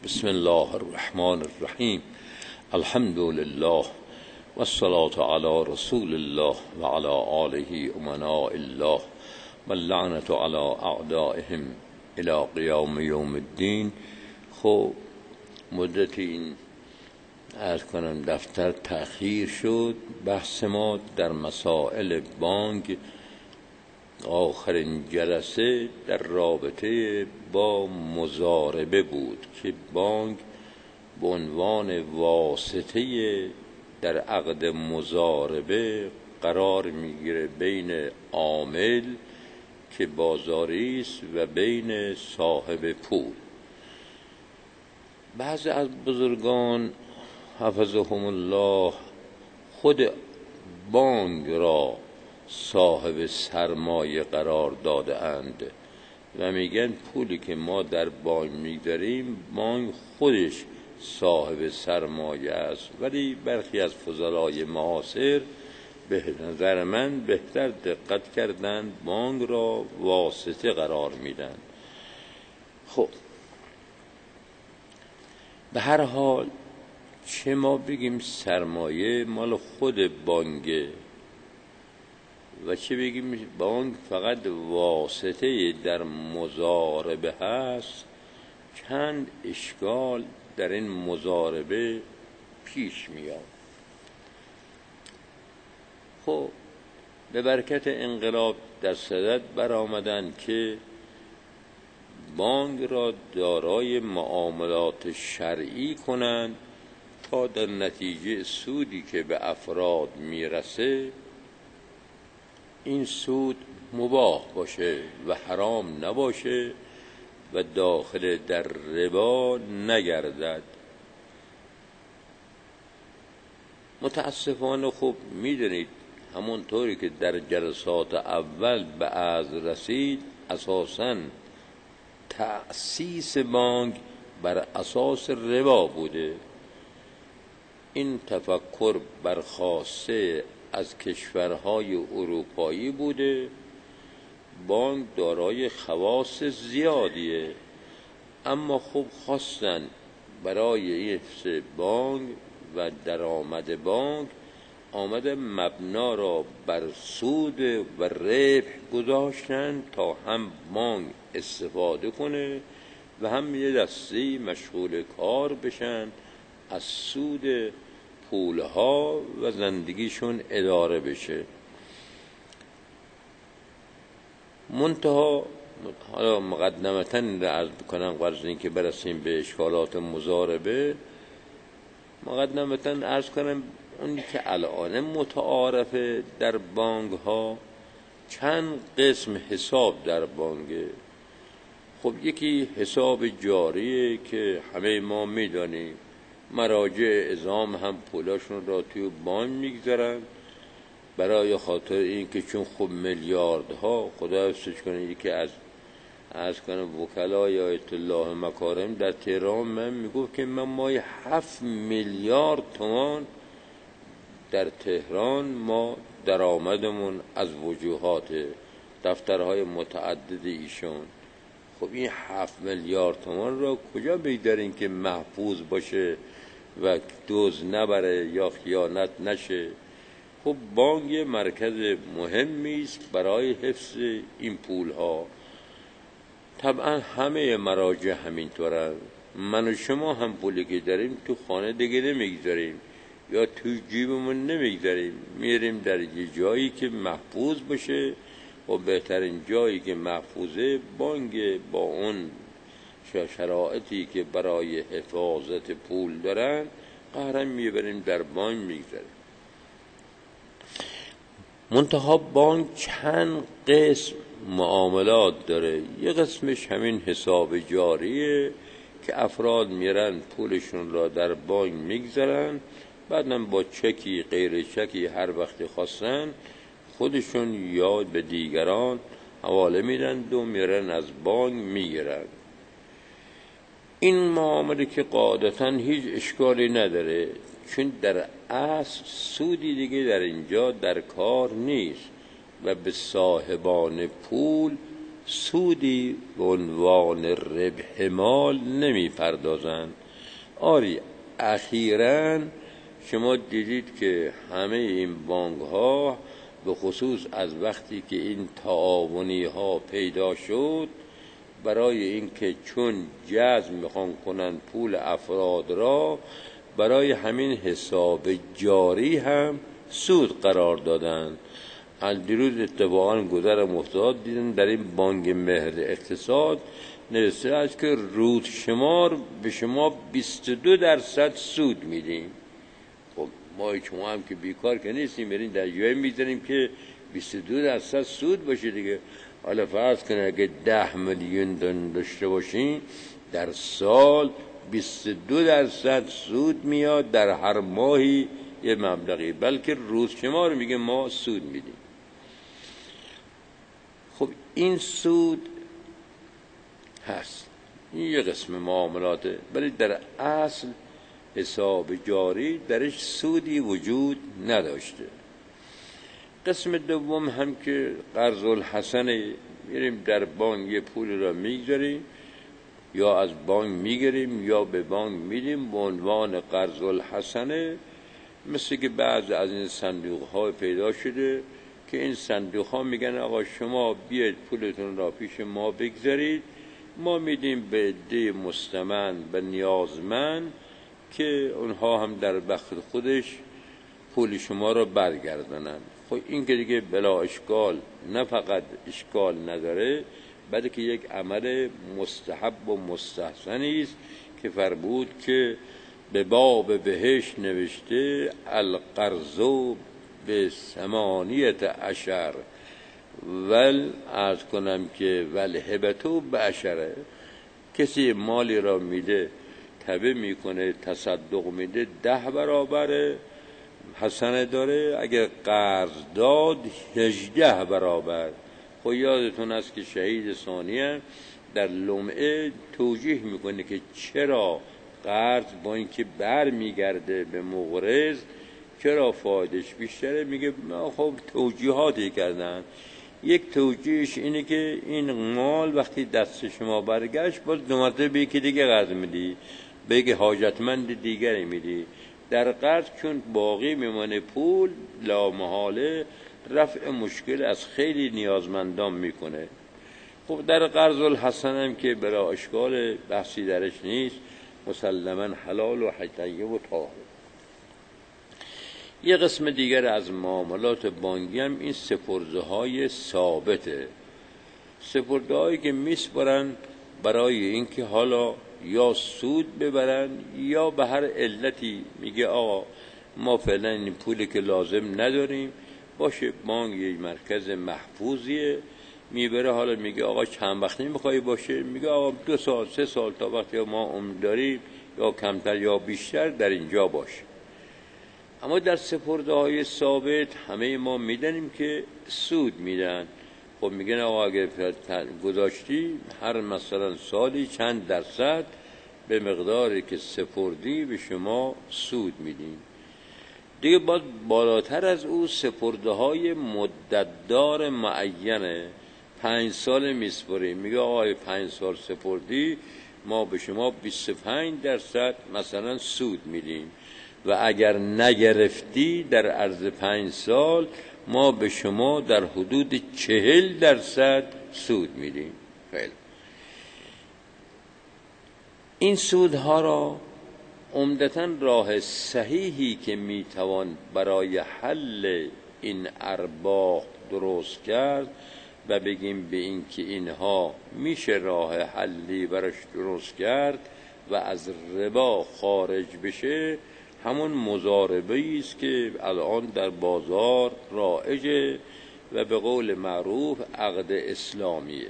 بسم الله الرحمن الرحیم. الحمد لله والصلاة علی رسول الله و علی آله امناء الله و اللعنة علی اعدائهم الی قیام یوم الدین. خب مدتی این عرض کنم دفتر تأخیر شد. بحث ما در مسائل بانک آخرین جلسه در رابطه با مضاربه بود که بانک به عنوان واسطه در عقد مضاربه قرار میگیره بین عامل که بازاری است و بین صاحب پول. بعضی از بزرگان حفظهم الله خود بانک را صاحب سرمایه قرار داده اند و میگن پولی که ما در بانک میگذاریم بانک خودش صاحب سرمایه است، ولی برخی از فضلای معاصر به نظر من بهتر دقت کردن بانک را واسطه قرار میدن. خب به هر حال چه ما بگیم سرمایه مال خود بانکه و چه بگیم بانک فقط واسطه در مضاربه هست، چند اشکال در این مضاربه پیش میاد. خب به برکت انقلاب در صدد برآمدند که بانک را دارای معاملات شرعی کنند تا در نتیجه سودی که به افراد میرسه این سود مباح باشه و حرام نباشه و داخل در ربا نگردد. متاسفانه خب میدونید همونطوری که در جلسات اول به عرض رسید، اساساً تأسیس بانک بر اساس ربا بوده. این تفکر برخاسته از کشورهای اروپایی بوده. بانک دارای خواص زیادیه، اما خب خواستن برای حفظ بانک و درآمد بانک آمده مبنا را بر سود و ربح گذاشتن تا هم بانک استفاده کنه و هم یه دستی مشغول کار بشن از سود پولها و زندگیشون اداره بشه. منتها حالا مقدمتاً عرض بکنم قبل اینکه برسیم به اشکالات مضاربه، مقدمتاً عرض کنم اونی که الان متعارفه در بانک ها چند قسم حساب در بانکه. خب یکی حساب جاریه که همه ما میدانیم، مراجع اعظام هم پولاشون را توی بانک میگذارن برای خاطر این که چون خب میلیاردها خدا حفظش کنه. یکی از وکلای آیت الله مکارم در تهران من میگفت که من مای 7 میلیارد تومان در تهران ما درآمدمون از وجوهات دفترهای متعدد ایشون. خب این 7 میلیارد تومان را کجا بگذارین که محفوظ باشه و دزد نبره یا خیانت نشه؟ خب بانک یه مرکز مهمی است برای حفظ این پولها. طبعا همه مراجع همینطورن. من و شما هم پولی که داریم تو خانه دیگه نمیگذاریم یا تو جیبمون نمیگذاریم، میریم در یه جایی که محفوظ باشه و بهترین جایی که محفوظه بانک با اون شرایطی که برای حفاظت پول دارن قهرم میبریم در بانک میگذاریم. منتها بانک چند قسم معاملات داره. یه قسمش همین حساب جاریه که افراد میرن پولشون را در بانک میگذارن، بعدم با چکی غیر چکی هر وقت خواستن خودشون یا به دیگران حواله میدن و میرن از بانک میگیرن. این معامله که قاعدتاً هیچ اشکالی نداره، چون در اصل سودی دیگه در اینجا در کار نیست و به صاحبان پول سودی به عنوان ربح مال نمی پردازند. آری اخیراً شما دیدید که همه این بانک ها به خصوص از وقتی که این تعاونی ها پیدا شد، برای اینکه چون جذب میخوان کنن پول افراد را، برای همین حساب جاری هم سود قرار دادن. از دیروز اتفاقا گذرم افتاد، دیدم در این بانک مهر اقتصاد نوشته است که روز شمار به شما 22% سود میدیم. خب ما شما هم که بیکار که نیستیم، بریم در جایی میزنیم که 22% سود باشه دیگه. حالا فرض کنه اگه 10 میلیون داشته باشین در سال 22% سود میاد در هر ماهی یه مبلغی، بلکه روز شمار میگه ما سود میدیم. خب این سود هست، این یه قسم معاملاته، ولی در اصل حساب جاری درش سودی وجود نداشته. قسم دوم هم که قرض الحسنه، میریم در بانک یه پول را میگذاریم یا از بانک میگیریم یا به بانک میدیم به عنوان قرض الحسنه. مثل که بعض از این صندوق ها پیدا شده که این صندوق ها میگن آقا شما بیاید پولتون را پیش ما بگذارید، ما میدیم به عده مستمن و نیازمند که اونها هم در وقت خودش پول شما را برگردانن. خب این که دیگه بلا اشکال، نه فقط اشکال نداره بلکه یک عمل مستحب و مستحسنی است که فرمود که به باب بهشت نوشته القرض به 18 ول عرض کنم که والهبتو به 10. کسی مالی را میده، تبه میکنه، تصدق میده، 10 برابر حسنه داره. اگر قرض داد 18 برابر. خب یادتون است که شهید ثانیه در لمعه توجیه میکنه که چرا قرض با اینکه بر میگرده به مقرض چرا فایدش بیشتره. میگه خب توجیهاتی کردن. یک توجیهش اینه که این مال وقتی دست شما برگشت باز دو مرتبه به یکی دیگه قرض میدی، به یک حاجتمند دیگری میدی. در قرض چون باقی میمانه پول، لامحاله رفع مشکل از خیلی نیازمندان میکنه. خب در قرض الحسن هم که برای اشکال بحثی درش نیست، مسلما حلال و طیب و طاهر. یه قسم دیگر از معاملات بانکی هم این سپرده های ثابته، سپرده هایی که میسپرن برای اینکه حالا یا سود ببرن یا به هر علتی. میگه آقا ما فعلا این پولی که لازم نداریم، باشه بانک یک مرکز محفوظیه، میبره. حالا میگه آقا چند وقتی میخوای باشه؟ میگه آقا 2 سال 3 سال تا وقتی ما عمر داریم یا کمتر یا بیشتر در اینجا باشه. اما در سپرده های ثابت همه ما میدنیم که سود میدن. خب میگن آقا اگر گذاشتی هر مثلا سالی چند درصد به مقداری که سپردی به شما سود میدیم. دیگه باز بالاتر از او سپرده های مدتدار معینه، 5 سال میسپریم. میگه آقا 5 سال سپردی ما به شما 25% مثلا سود میدیم و اگر نگرفتی در عرض 5 سال ما به شما در حدود 40% سود میدیم. خیلی این سودها را عمدتاً راه صحیحی که میتوان برای حل این ارباح درست کرد و بگیم به این که اینها میشه راه حلی براش درست کرد و از ربا خارج بشه، همون مضاربه است که الان در بازار رایجه و به قول معروف عقد اسلامیه.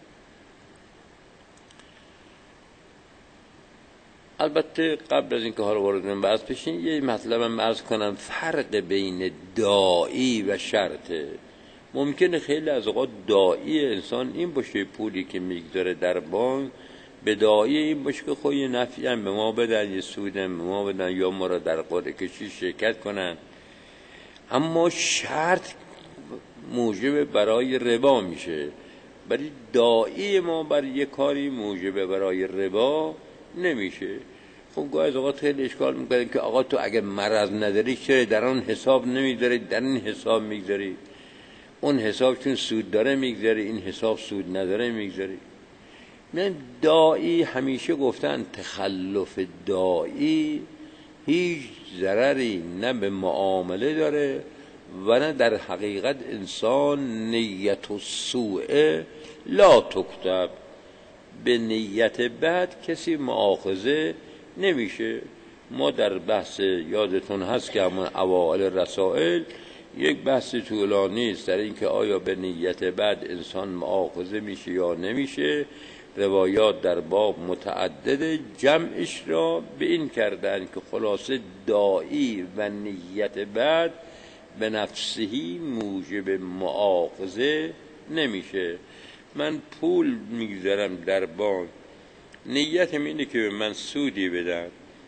البته قبل از اینکه حالا وارد بحث بشین یه مطلبم عرض کنم. فرق بین داعی و شرطه. ممکنه خیلی از اوقات داعی انسان این باشه پولی که میگذاره در بانک به داعی این باشه که خب یه نفعی هم به ما بدن، یه سود هم به ما بدن یا ما را در قرعه کشی شرکت کنن. اما شرط موجب برای ربا میشه. ولی داعی ما بر یک کاری موجب برای ربا نمیشه. خب گاهی از اوقات خیلی اشکال میکنه که آقا تو اگه مرض نداری چرا در اون حساب نمیگذاری، در این حساب میگذاری، اون حساب چون سود داره میگذاری، این حساب سود نداره میگذاری. من داعی همیشه گفتن تخلف داعی هیچ ضرری نه به معامله داره و نه در حقیقت انسان نیت و سوء لا تکتب، به نیت بد کسی مؤاخذه نمیشه. ما در بحث یادتون هست که همون اوائل رسائل یک بحث طولانی است در این که آیا به نیت بد انسان مؤاخذه میشه یا نمیشه. روایات در باب متعدد جمعش را به این کردن که خلاصه داعی و نیت بد به نفسهی موجب مؤاخذه نمیشه. من پول میگذارم در بانک، نیتم اینه که به من سودی بدن،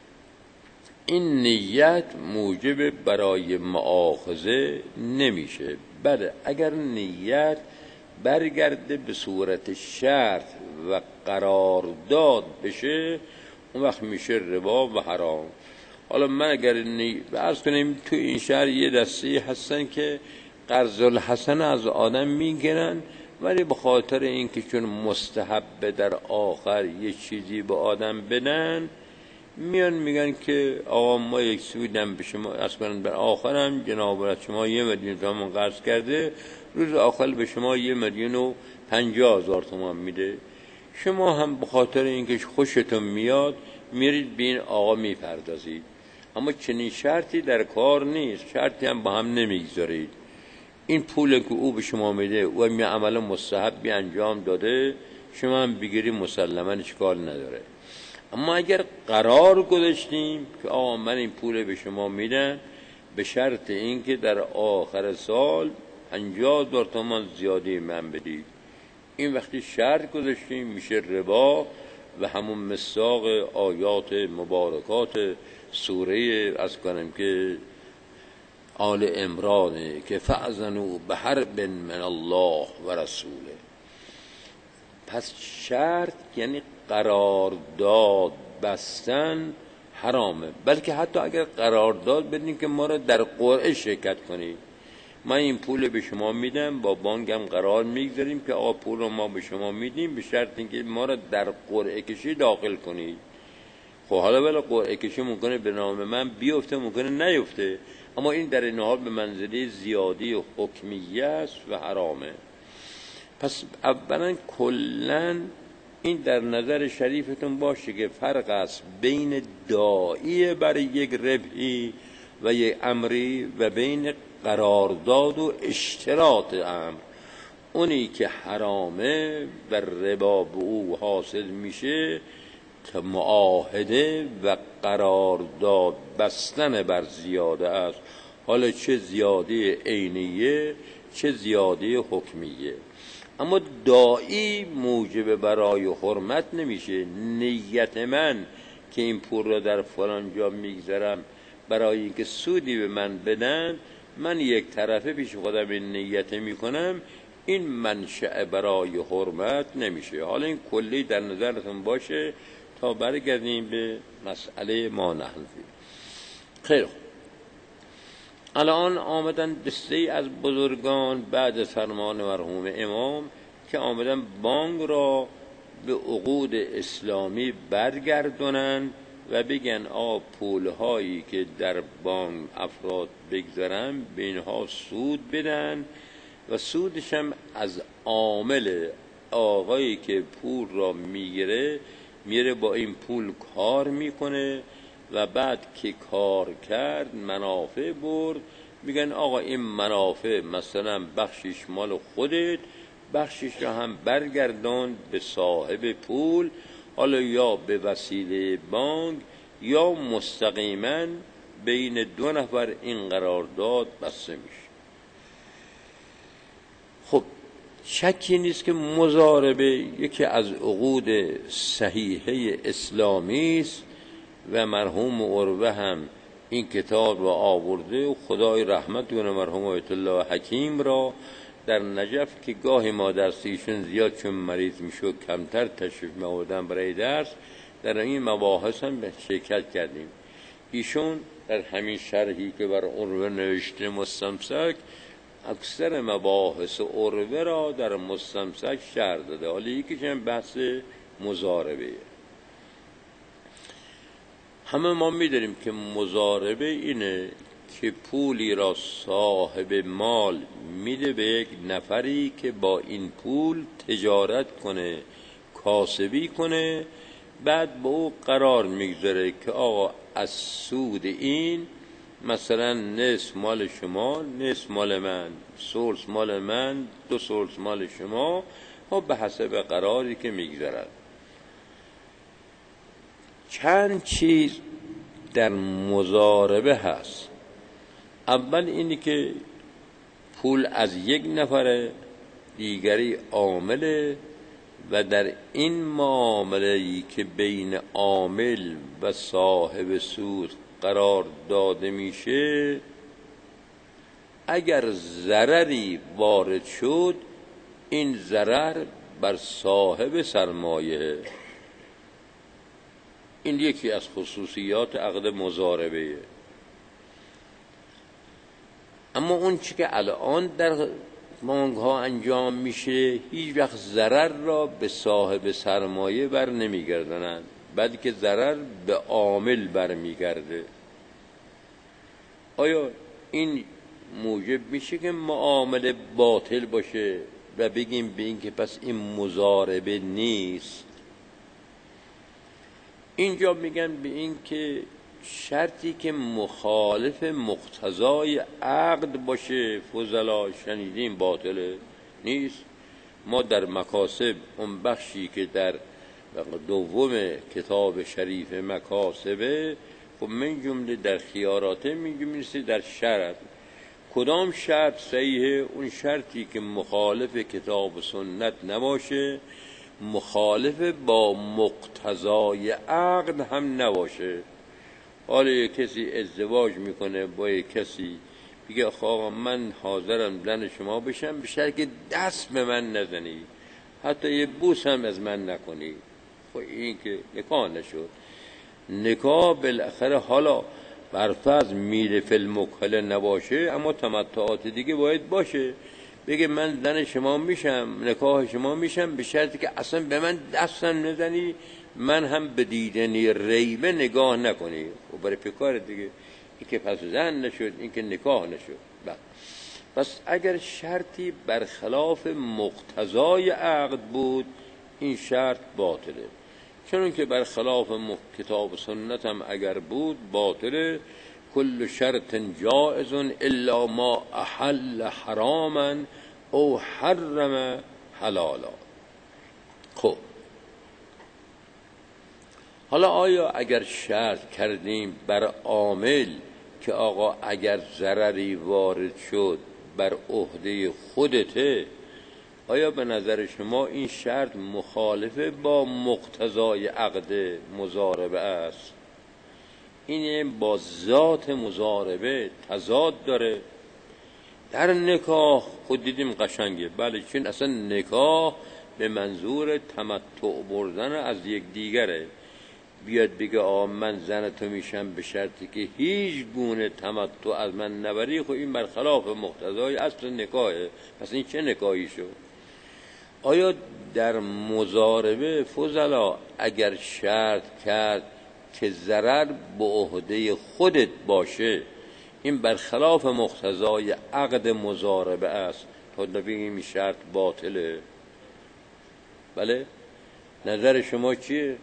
این نیت موجب برای مؤاخذه نمیشه. بله اگر نیت برگرده به صورت شرط و قرارداد بشه اون وقت میشه ربا و حرام. حالا من اگر عرض کنیم تو این شهر یه دسته هستن که قرض الحسن از آدم میگیرن، ولی به خاطر اینکه چون مستحب در آخر یه چیزی به آدم بدن میان میگن که آقا ما یک سودم به شما اصلا بر آخرم جناب شما 1,000,000 تومان قرض کرده، روز آخر به شما 1,050,000 تومان میده. شما هم به خاطر اینکه خوشتون میاد میرید به این آقا میپردازید، اما چنین شرطی در کار نیست، شرطی هم با هم نمیگذارید. این پول که او به شما میده و می عمل مستحبی انجام داده، شما هم بگیری مسلما اشکال نداره. اما اگر قرار گذاشتیم که آقا من این پول به شما میدم به شرط اینکه در آخر سال 50,000 تومان زیادی من بدید، این وقتی شرط گذاشتیم میشه ربا و همون مصداق آیات مبارکات سوره از کنم که آل عمرانه که فأذنوا بحرب من الله و رسوله. پس شرط یعنی قرارداد بستن حرامه، بلکه حتی اگر قرارداد بدین که ما را در قرعه شرکت کنید، من این پول به شما میدم، با بانکم قرار میگذاریم که آقا پول رو ما به شما میدیم به شرط اینکه ما را در قرعه کشی داخل کنید. خب حالا ولی قرعه کشی ممکنه به نام من بیفته ممکنه نیفته، اما این در این حال به منزله زیادی و حکمیه است و حرامه. پس اولا کلن این در نظر شریفتون باشه که فرق است بین داعی برای یک ربحی و یک امری و بین قرارداد و اشتراط امر. اونی که حرامه و ربا به او حاصل میشه که معاهده و قرارداد بستن بر زیاده است، حالا چه زیاده عینیه چه زیاده حکمیه. اما داعی موجب برای حرمت نمیشه. نیت من که این پول را در فلان جا میگذارم برای اینکه سودی به من بدن، من یک طرفه پیش خودم این نیت میکنم، این منشأ برای حرمت نمیشه. حالا این کلی در نظرتون باشه تا برگردیم به مسئله ما نحنفی. خیلی خوب، الان آمدن دسته از بزرگان بعد از فرمان مرحوم امام که آمدن بانک را به عقود اسلامی برگردونن و بگن پولهایی که در بانک افراد بگذارن به اینها سود بدن و سودش هم از عامل آقایی که پول را میگیره میره با این پول کار میکنه و بعد که کار کرد منافع برد، میگن آقا این منافع مثلا بخشش مال خودت، بخشش را هم برگردان به صاحب پول، حالا یا به وسیله بانک یا مستقیما بین دو نفر این قرارداد بسته میشه. خب شکی نیست که مضاربه یکی از عقود صحیحه اسلامی است و مرحوم عروه هم این کتاب را آورده و خدای رحمت کنه مرحوم آیت الله حکیم را در نجف که گاهی ما درسیشون زیاد چون مریض میشد کمتر تشریف می‌آوردن برای درس، در این مباحث هم شرکت کردیم. ایشون در همین شرحی که بر عروه نوشته مستمسک، اکثر مباحث عروه را در مستمسک شرح داده. حالا یکیش هم بحث مضاربه. همه ما می‌دونیم که مضاربه اینه که پولی را صاحب مال میده به یک نفری که با این پول تجارت کنه، کاسبی کنه، بعد با او قرار میگذاره که آقا از سود این مثلا نصف مال شما، نصف مال من، سلس مال من، 2 سلس مال شما، خب به حسب قراری که میگذارد. چند چیز در مضاربه هست. اول اینی که پول از یک نفره، دیگری عامله و در این معامله‌ای که بین عامل و صاحب سود قرار داده میشه، اگر ضرری وارد شد این ضرر بر صاحب سرمایه. این یکی از خصوصیات عقد مضاربه. اما اون چی که الان در بانک ها انجام میشه، هیچ وقت ضرر را به صاحب سرمایه بر نمیگردنند، بلکه ضرر به عامل برمیگرده. آیا این موجب میشه که معامله باطل باشه و بگیم به این که پس این مضاربه نیست؟ اینجا میگن به این که شرطی که مخالف مقتضای عقد باشه، فضلا شنیدیم، باطله نیست. ما در مکاسب اون بخشی که در دوم کتاب شریف مکاسبه، خب من جمله در خیاراته میگیم در شرط. کدام شرط صحیحه؟ اون شرطی که مخالف کتاب و سنت نباشه، مخالف با مقتضای عقد هم نباشه. حالا یک کسی ازدواج میکنه با یک کسی، بگه آقا من حاضرم زن شما بشم به شرطی که دست به من نزنی، حتی یه بوس هم از من نکنی. خب این که نکاح نشد. نکاح بالاخره حالا برفض میل فی المکحله نباشه، اما تمتعات دیگه باید باشه. بگه من زن شما میشم، نکاح شما میشم به شرطی که اصلا به من دستم نزنی، من هم به دیدنی ریبه نگاه نکنی. و برای پیکار دیگه این که پس زن نشد، این که نکاح نشد. پس اگر شرطی برخلاف مقتضای عقد بود، این شرط باطله. چون که برخلاف کتاب و سنت هم اگر بود باطله. کل شرط جائز الا ما احل حراما او حرم حلالا. خب حالا آیا اگر شرط کردیم بر عامل که آقا اگر ضرری وارد شد بر عهده خودته، آیا به نظر شما این شرط مخالف با مقتضای عقد مضاربه است؟ این با ذات مضاربه تضاد داره. در نکاح خود دیدیم قشنگه، بله، چون اصلا نکاح به منظور تمتع بردن از یک دیگره. بیاد بگه من زن تو میشم به شرطی که هیچ گونه تمتع از من نبری، خب این برخلاف مقتضای اصل نکاحه. پس این چه نکاحی شد؟ آیا در مضاربه فضلا اگر شرط کرد که ضرر به عهده خودت باشه، این برخلاف مقتضای عقد مضاربه است، تا بگیم این شرط باطله؟ بله، نظر شما چیه؟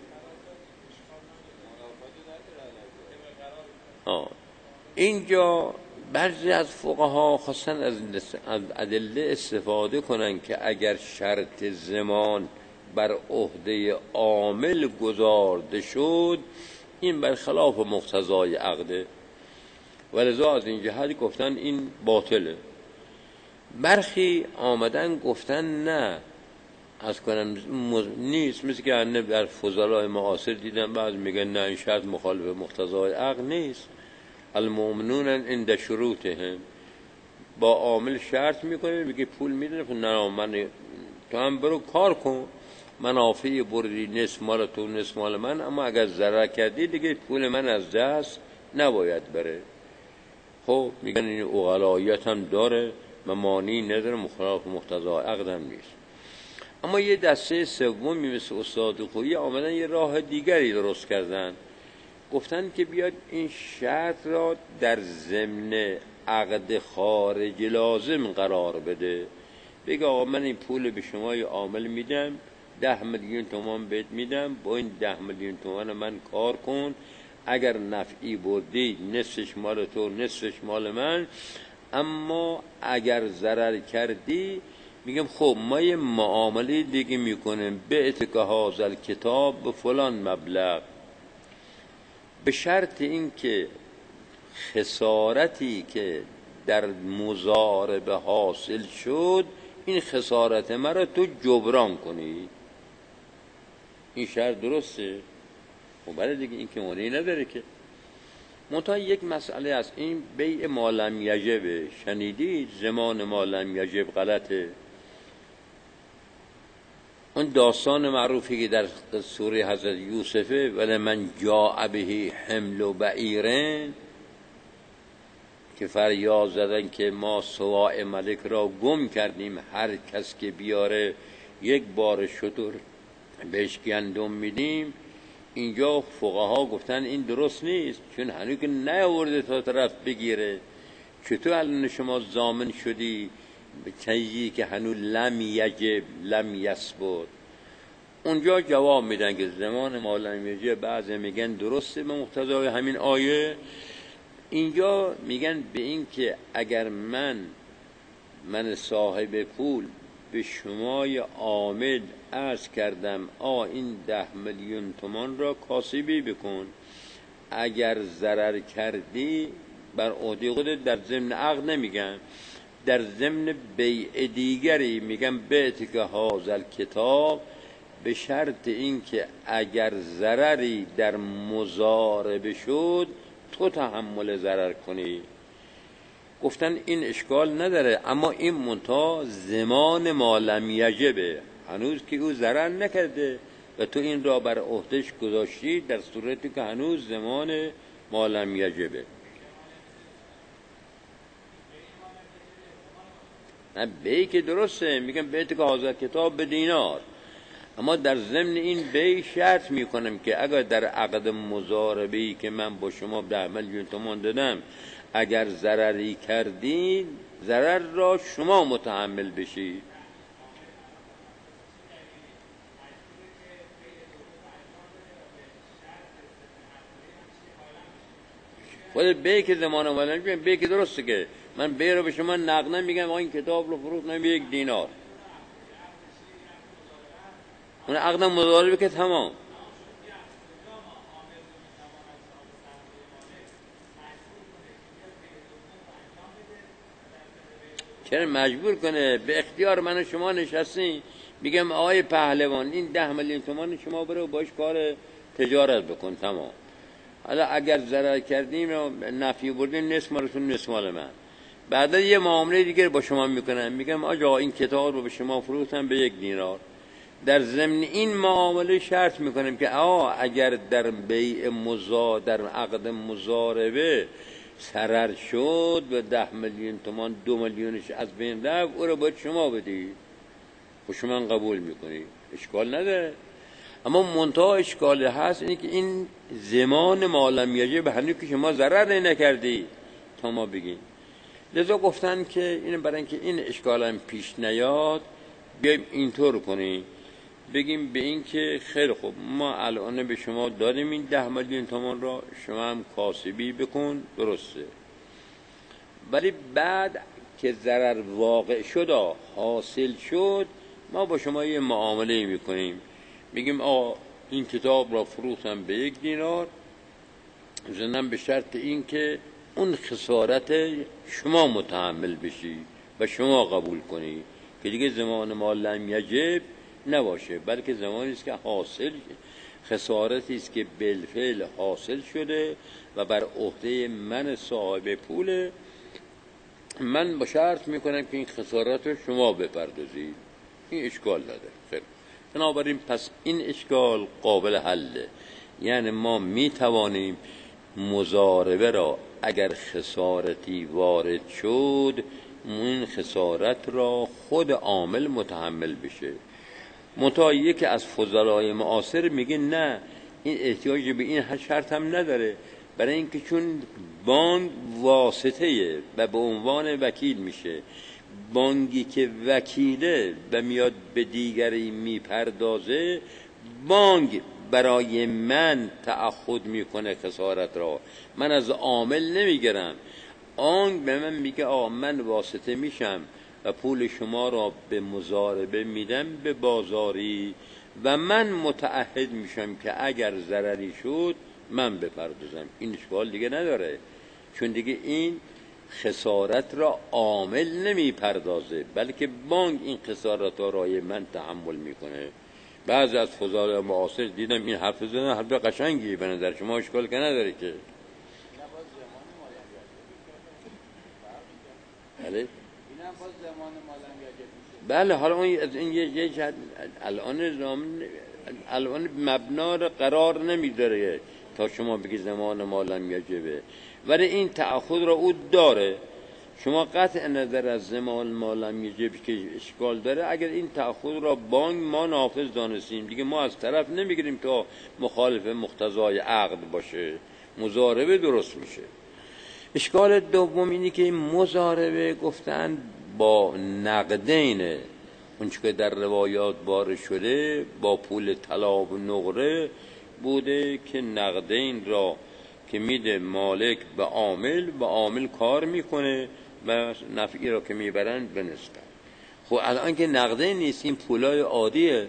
اینجا بعضی از فقها خواستن از ادله استفاده کنن که اگر شرط زمان بر عهده عامل گذارده شد، این برخلاف مقتضای عقده، ولذا از این جهت گفتن این باطله. برخی آمدن گفتن نه، از کنم نیست، مثل که در فضلای معاصر دیدن بعض میگن نه این شرط مخالف مقتضای عقل نیست. المؤمنون عند شروطهم، با عامل شرط میکنه، میگه پول میده، نه من تو هم برو کار کن، منافع بردی نصف مال تو نصف مال من، اما اگر ضرر کردی دیگه پول من از دست نباید بره. خب میگن این اغلاییت هم داره و مانی نداره، مخالف مقتضا عقد هم نیست. اما یه دسته سومی مثل استاد خویی آمدن یه راه دیگری درست کردن، گفتن که بیاد این شرط را در ضمن عقد خارج لازم قرار بده، بگه آقا من این پول به شما یه عامل میدم، 10 میلیون تومان بهت میدم، با این 10 میلیون تومان من کار کن، اگر نفعی بردی نصفش مال تو نصفش مال من، اما اگر ضرر کردی میگم خب ما یه معامله دیگه میکنیم، به اتکا هازل کتاب به فلان مبلغ، به شرط این که خسارتی که در مضاربه حاصل شد این خسارت مرا تو جبران کنی. این شرط درسته؟ خب بله دیگه، این که مانعی نداره که. منتها یک مسئله است، این بیع ما لم یجب، شنیدید زمان ما لم یجب غلطه. اون داستان معروفی که در سوره حضرت یوسفه، ولی من جاء به حمل بعیرن، که فریاد زدن که ما سواع ملک را گم کردیم، هر کس که بیاره یک بار شتر بهش گندم میدیم. اینجا فقها گفتن این درست نیست، چون هنوز که نیاورده تا طرف بگیره، چطور الان شما ضامن شدی به چیزی که هنوز لم یجب لم یثبت؟ اونجا جواب میدن که زمان ما لم یجب، بعضی میگن درسته به مقتضای همین آیه. اینجا میگن به این که اگر من صاحب پول به شمای عامل عرض کردم این 10 میلیون تومان را کاسبی بکن، اگر ضرر کردی بر عهده خودت، در ضمن عقد نمیگن، در ضمن بیع دیگری میگن بیعت که هازل کتاب، به شرط این که اگر ضرری در مضاربه شد تو تحمل ضرر کنی. گفتن این اشکال نداره، اما این منتها زمان ما لم یجبه، هنوز که او ضرر نکرده و تو این را بر عهدهش گذاشتی، در صورتی که هنوز زمان ما لم یجبه. نه بیعی که درسته، میگم بیعت که حاضر کتاب به دینار، اما در ضمن این بیع شرط میکنم که اگر در عقد مضاربه‌ای که من با شما 10 میلیون تومان دادم اگر ضرری کردین، ضرر را شما متحمل بشید. خود بیع که زمان اولا میگم بیع که درسته که من بیع رو به شما نقدم میگم این کتاب رو فروختم به 1 دینار، اون عقد مضاربه که تمام. چرا مجبور کنه؟ به اختیار من و شما نشستین، میگم آقای پهلوان این 10 میلیون تومان شما برو باش کار تجارت بکن، تمام. حالا اگر ضرر کردیم و نفعی بردیم نصف مالتون نصف مال من، بعدا یه معامله دیگه با شما میکنم، میگم آقا این کتاب رو به شما فروختم به 1 دینار، در ضمن این معامله شرط میکنیم که اگر در بیع در عقد مضاربه ضرر شد و 10 میلیون تومان 2 میلیونش از بین رفت، او رو باید شما بدید. و شما قبول میکنید، اشکال نداره. اما منتها اشکال هست اینه که این زمان ما لم یجب، هنوز که شما ضرر نکردی تا ما بگین. لذا گفتن که این برای اینکه این اشکال هم پیش نیاد، بیایم اینطور کنیم، بگیم به این که خیلی خوب ما الان به شما دادیم این 10 میلیون تومان را، شما هم کاسبی بکن، درسته، ولی بعد که ضرر واقع شد حاصل شد، ما با شما یه معامله میکنیم، میگیم این کتاب را فروختم به 1 دینار، زنم به شرط این که اون خسارت شما متحمل بشی و شما قبول کنی، که دیگه زمان ما لم یجب نباشه، بلکه زمانی است که حاصل خسارتی است که بالفعل حاصل شده و بر عهده من صاحب پول، من با شرط میکنم که این خسارات رو شما بپردازید. این اشکال نداره. خیلی بنابراین پس این اشکال قابل حله. یعنی ما میتوانیم مضاربه را اگر خسارتی وارد شد این خسارت را خود عامل متحمل بشه. منتها یکی از فضلای معاصر میگه نه، این احتیاج به این شرط هم نداره، برای اینکه چون بانک واسطه و به عنوان وکیل میشه، بانکی که وکیله و میاد به دیگری میپردازه، بانک برای من تعهد میکنه خسارت را، من از عامل نمیگیرم. آنگ به من میگه آقا من واسطه میشم و پول شما را به مضاربه میدم به بازاری و من متعهد میشم که اگر ضرری شد من بپردازم. این اشکال دیگه نداره، چون دیگه این خسارت را عامل نمیپردازه بلکه بانک این خسارت را رای من تحمل میکنه. بعضی از فضلای معاصر دیدم این حرف زدن، حرف قشنگی به نظر شما اشکال که نداره که. بله حالا اون از این یه جهت الان مبنا را قرار نمیداره تا شما بگی زمان مالم یجبه، ولی این تعهد را او داره. شما قطع نظر از زمان مالم یجب که اشکال داره، اگر این تعهد را بانک ما نافذ دانستیم دیگه ما از طرف نمیگیریم تا مخالف مقتضای عقد باشه، مضاربه درست میشه. اشکال دوم اینی که مضاربه گفتن با نقدینه، اون که در روایات بار شده با پول طلا و نقره بوده که نقدین را که میده مالک به عامل و عامل کار میکنه و نفعی را که میبرن بنسبت. خب الان که نقدین نیست، این پولای عادیه،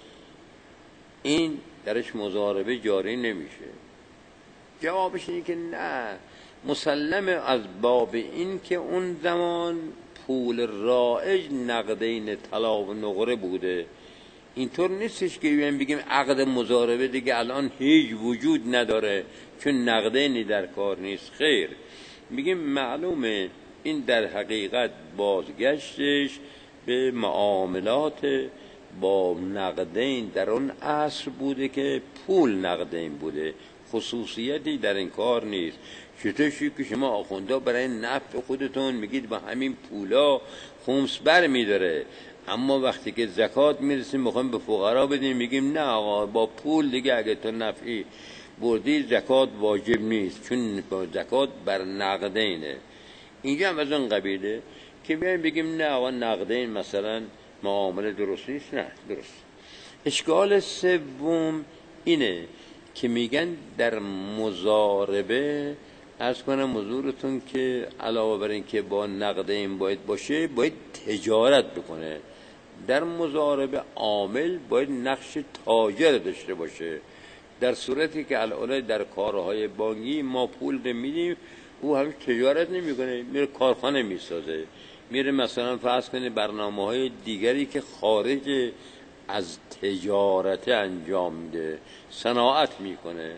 این درش مضاربه جاری نمیشه. جوابش اینه که نه، مسلمه از باب این که اون زمان پول رایج نقدین طلا و نقره بوده. اینطور نیستش که بگیم عقد مضاربه دیگه الان هیچ وجود نداره چون نقدینی در کار نیست. خیر، میگیم معلومه این در حقیقت بازگشتش به معاملات با نقدین در اون عصر بوده که پول نقدین بوده، خصوصیتی در این کار نیست. چطوری که شما آخونده برای نفع خودتون میگید با همین پولا خمس بر میداره، اما وقتی که زکات میرسیم میخوایم به فقرا بدیم میگیم نه آقا با پول دیگه اگه تو نفعی بردی زکات واجب نیست چون با زکات بر نقدینه. اینجا هم از اون قبیله که بیایم بگیم نه آقا نقدین مثلا معامله درست نیست. نه درست. اشکال سوم اینه که میگن در مضاربه عرض کنم حضورتون که علاوه بر این که با نقدین باید باشه باید تجارت بکنه. در مضاربه عامل باید نقش تاجر داشته باشه، در صورتی که الان در کارهای بانکی ما پول میدیم او هم تجارت نمیکنه، میره کارخانه میسازه، میره مثلا فرض کنه برنامه‌های دیگری که خارج از تجارت انجام میده، صناعت میکنه.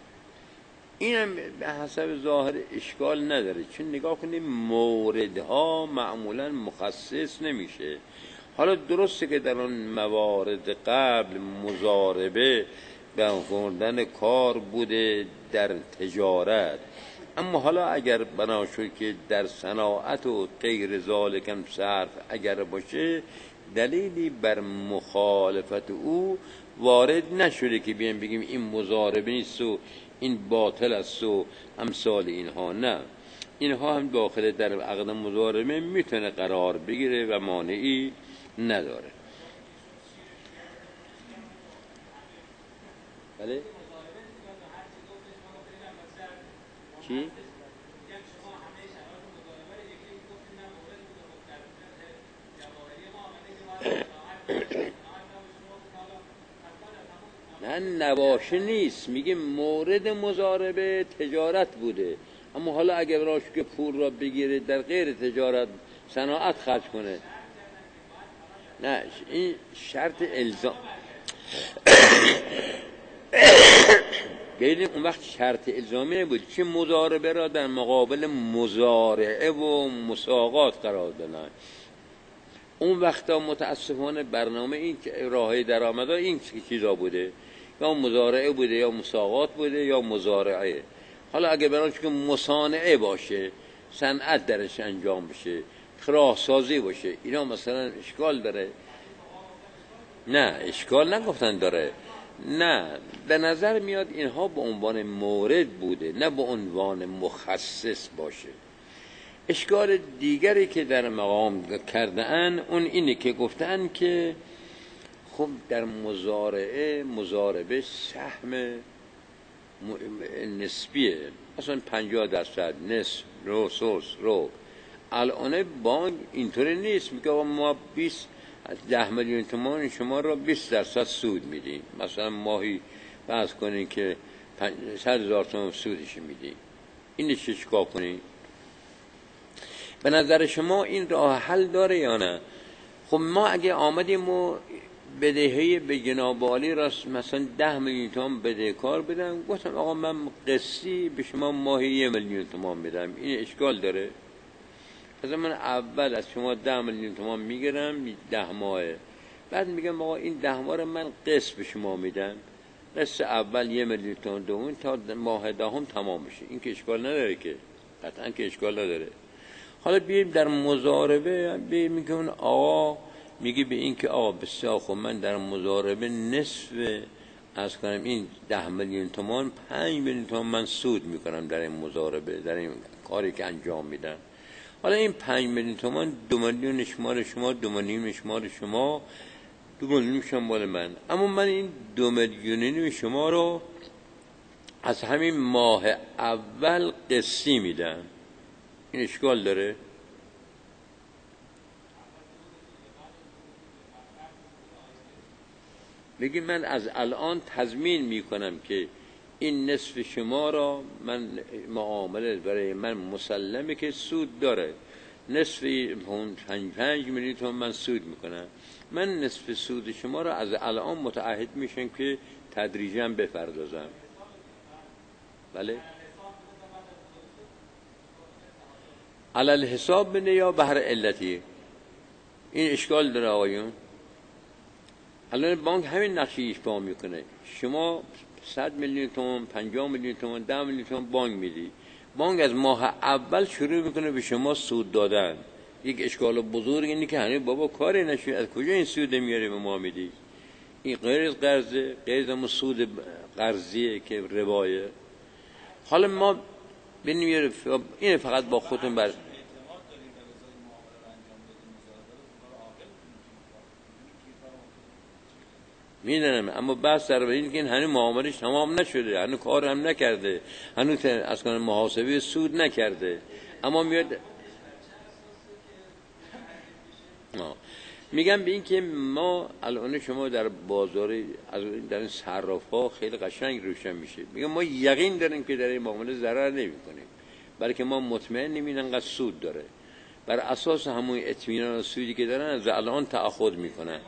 اینم به حسب ظاهر اشکال نداره چون نگاه کنیم موردها معمولا مخصص نمیشه. حالا درسته که در اون موارد قبل مضاربه به خوردن کار بوده در تجارت، اما حالا اگر بنا شد که در صناعت و غیر ذالک هم صرف اگر باشه دلیلی بر مخالفت او وارد نشده که بیایم بگیم این مضاربه نیست و این باطل است و امثال اینها. نه، اینها هم داخل در عقد مضاربه میتونه قرار بگیره و مانعی نداره. بله چی؟ نه نباشه نیست، میگه مورد مضاربه تجارت بوده، اما حالا اگر راش که پول را بگیره در غیر تجارت صناعت خرج کنه، نه این شرط الزام ببینید اون وقت شرط الزامی نبود که مضاربه را در مقابل مزارعه و مساقات قرار دادن. اون وقتا متاسفانه برنامه این راه درآمد این چیزا بوده، یا مزارعه بوده یا مساقات بوده یا مزارعه. حالا اگه برای که مصانعه باشه، صنعت درش انجام بشه، راهسازی باشه، اینا مثلا اشکال داره؟ نه اشکال نگفتن داره، نه به نظر میاد اینها به عنوان مورد بوده نه به عنوان مخصص باشه. اشکال دیگری که در مقام کردن اون اینه که گفتن که خب در مضاربه سهم نسبیه، مثلا 50% نصف رو سوس رو. الان بانک اینطوری نیست، میگه ما 10 میلیون تومان شما را 20% سود میدیم، مثلا ماهی فرض کنین که 100,000 تومان سودش میدیم، این چیکار کنیم؟ به نظر شما این راه حل داره یا نه؟ خب ما اگه آمدیم و بدهی به جناب عالی راست مثلا 10 میلیون تومان بدهکار بدم، گفتم آقا من قسطی به شما ماهی 1 میلیون تومان میدم، این اشکال داره؟ پس من اول از شما 10 میلیون تومان میگیرم 10 ماهه، بعد میگم آقا این 10 ماه من قسط به شما میدم، قسط اول 1 میلیون تومان، دوم تا ماه دهم تمام میشه، این که اشکال نداره که، قطعا که اشکال نداره. حالا بیایم در مضاربه، بیایم میگه اون آقا میگه به این که آقا بسیار خب من در مضاربه نصف از کنم این 10 میلیون تومان 5 میلیون تومان من سود میکنم در این مضاربه، در این کاری که انجام میدم. حالا این 5 میلیون تومان 2 میلیون مال شما، 2 میلیون مال شما، 2 میلیون مال من، اما من این 2 میلیون شما رو از همین ماه اول قسطی میدم، این اشکال داره؟ بگی من از الان تضمین میکنم که این نصف شما را من معامله برای من مسلمه که سود داره، نصف 5 میلیون تومان من سود میکنم، من نصف سود شما را از الان متعهد میشم که تدریجا بپردازم. بله علل حساب بنده یا بهر علتی، این اشکال داره آقایون؟ الان بانک همین نقشه ایفا میکنه، شما 100 میلیون تومان، 50 میلیون تومان، 10 میلیون تومان بانک میدی، بانک از ماه اول شروع میکنه به شما سود دادن. یک اشکال بزرگ اینه که هنوز بابا کاری نشد، از کجا این سود میاری به ما میدی؟ این غیر از قرضه، غیر از سود قرضیه که ربایه. حالا ما ببینیم این فقط با خودتون بر میدونم، اما بحث در این که هنوز معاملش تمام نشده، هنوز کار هم نکرده، هنوز از کنه محاسبه سود نکرده، اما میاد میگم به این که ما الان شما در بازار از در این صراف‌ها خیلی قشنگ روشن میشه، میگم ما یقین داریم که در این معامله ضرر نمی‌کنیم، بلکه ما مطمئنیم این انقدر سود داره، بر اساس همون اطمینان و سودی که دارن از الان تعهد میکنن.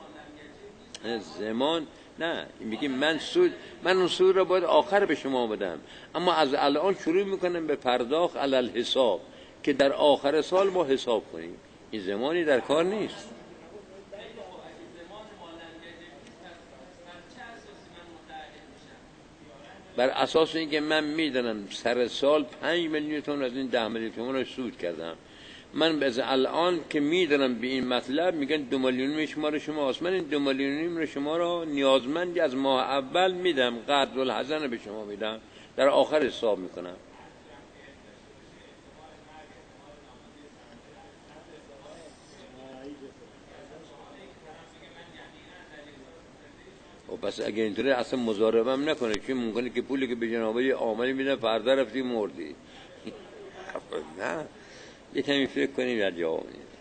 زمان نه، میگه من اون سود را باید آخر به شما بدم، اما از الان شروع میکنم به پرداخت علل حساب که در آخر سال ما حساب کنیم. این زمانی در کار نیست. بر اساس اینکه من میدونم سر سال 5 میلیون تومان از این 10 میلیون تومان رو سود کردم، من از الان که میدونم به این مطلب میگن 2 میلیون شما رو شماست، من این 2 میلیون رو شما رو نیازمندی از ماه اول میدم، قرض الحسن به شما میدم، در آخر حساب میکنم. و پس اگه اینطوری اصلا مضاربه هم نکنه، که ممکنه که پولی که به جنابه عاملی میدن فردا رفتی مردی. نه، یه کمی فکر کنیم یا جواب